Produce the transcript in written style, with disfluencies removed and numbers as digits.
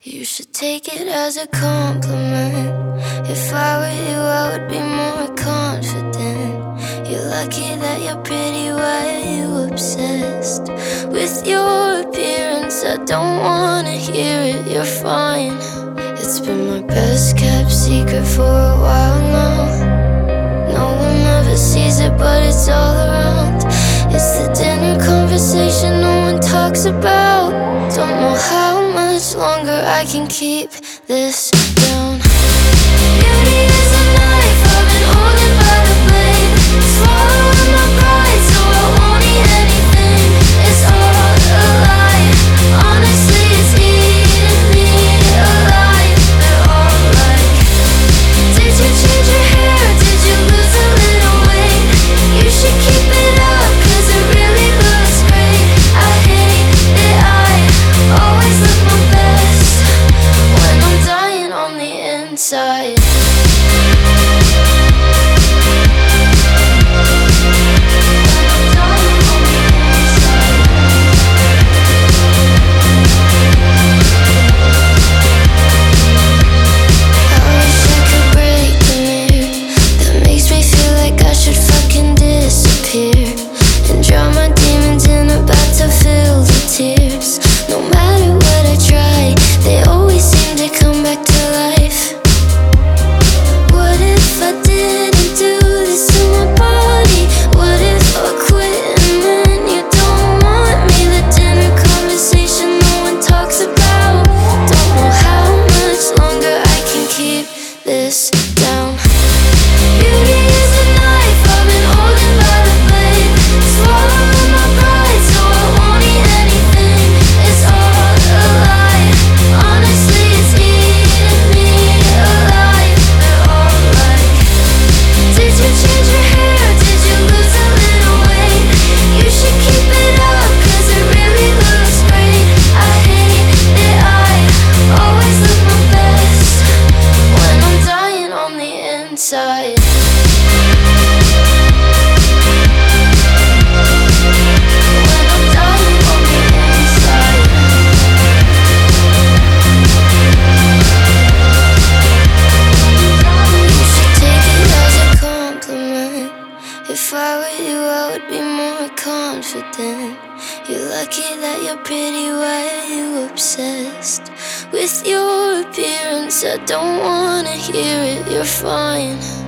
You should take it as a compliment. If I were you, I would be more confident. You're lucky that you're pretty, why are you obsessed with your appearance? I don't wanna hear it, you're fine. It's been my best kept secret for a while now. No one ever sees it, but it's all around. It's the dinner conversation no one talks about. Don't know how much longer I can keep this down. Beauty is a knife, I've been holding by the blade. Swallowing my pride so I won't eat anything. It's all a lie, honestly it's eating me alive. They're all like, did you change your hair, did you lose a little weight? You should keep it up, cause it really looks great. I hate that I always look my best when I'm dying on the inside. If I were you, I would be more confident. You're lucky that you're pretty, why are you obsessed with your appearance? I don't wanna hear it, you're fine.